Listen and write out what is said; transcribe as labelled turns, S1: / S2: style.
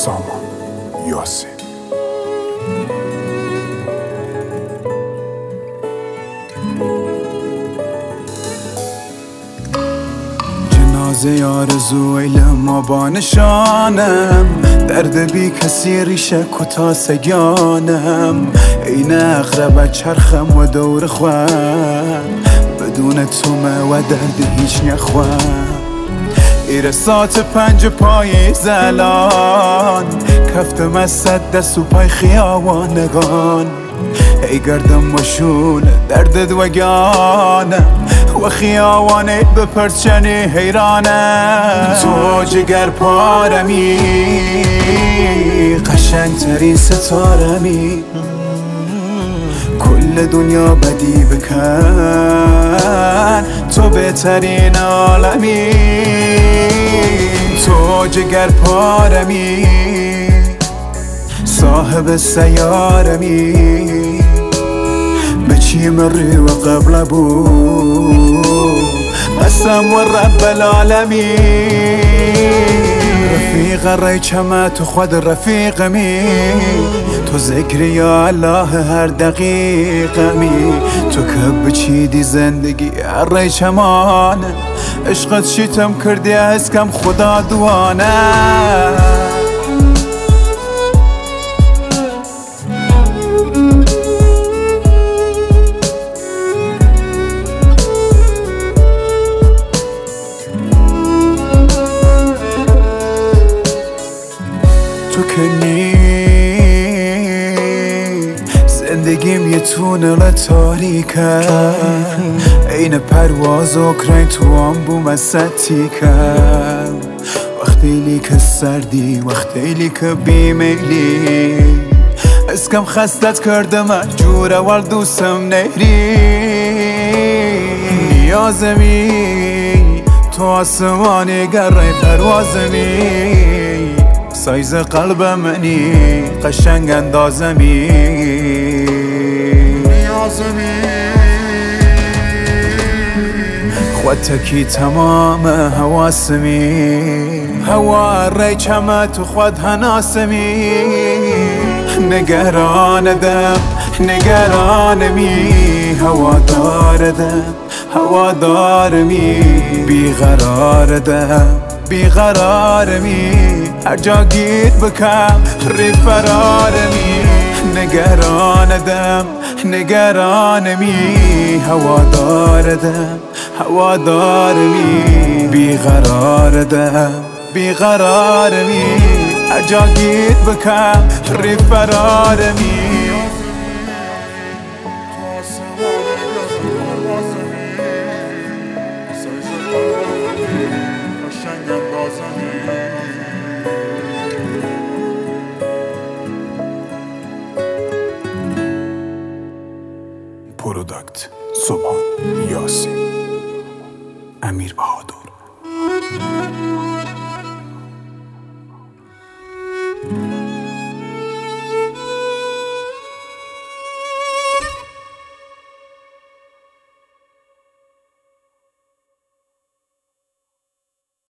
S1: سامان یاسین. جنازه آرزو ایلم با نشانم، درد بی کسی ریشه کتا سگانم، این اقرب چرخم و دور خوام، بدون تومه و درد هیچ نخوام. ایره ساعت 5 پای زلان، کفتم از صد دست و پای خیابانگان، ای گردم و شول دردت وگانم و خیابانه به پرچنی حیرانم. تو جگر پارمی، قشنگ ترین ستارمی، کل دنیا بدی بکن، تو بهترین عالمی. تو جگر پارمی، صاحب سیارمی، به چی مری و قبل بود قسم و رب العالمین. رفیق ریچمه تو خود رفیقمی، تو ذکری یا الله هر دقیقمی، تو که بچیدی زندگی هر ریچمانه، عشقت شیتم کردی از کم خدا دوانه. تو که زندگیم یه تونل تاریکه، این پرواز اوکراین تو هم بوم از ستیکه. وقتی لی که سردی، وقتی لی که بیمیلی، از کم خستت کرده مجبور اول دوستم نهری. نیازمی تو آسمانی گره پروازمی، سایز قلب منی قشنگ اندازمی. نیازمی خودتکی تمام حواسمی، هوا ریچمه تو خود هناسمی. نگرانم نگرانمی، هوا داردم هوا دارمی، بیقراردم بیقرارمی، هر جا گیر بکم ری فرارمی. نگرانم نگرانمی، هوا داردم هوا دارمی، بیقراردم بیقرارمی، هر جا گیر بکم ری فرارمی. پروداکت سامان یاسین. امیر بهادر.